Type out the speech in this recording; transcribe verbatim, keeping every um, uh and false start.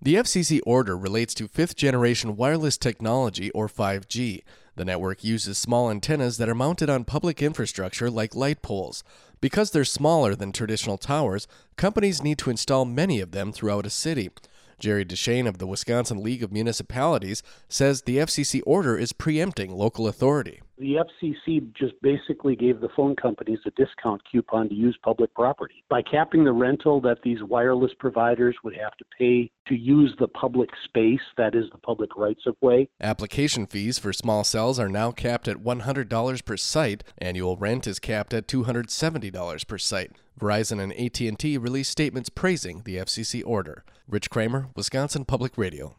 The F C C order relates to fifth-generation wireless technology, or five G. The network uses small antennas that are mounted on public infrastructure like light poles. Because they're smaller than traditional towers, companies need to install many of them throughout a city. Jerry Deshane of the Wisconsin League of Municipalities says the F C C order is preempting local authority. The F C C just basically gave the phone companies a discount coupon to use public property. By capping the rental that these wireless providers would have to pay to use the public space, that is the public rights of way. Application fees for small cells are now capped at one hundred dollars per site. Annual rent is capped at two hundred seventy dollars per site. Verizon and A T and T released statements praising the F C C order. Rich Kramer, Wisconsin Public Radio.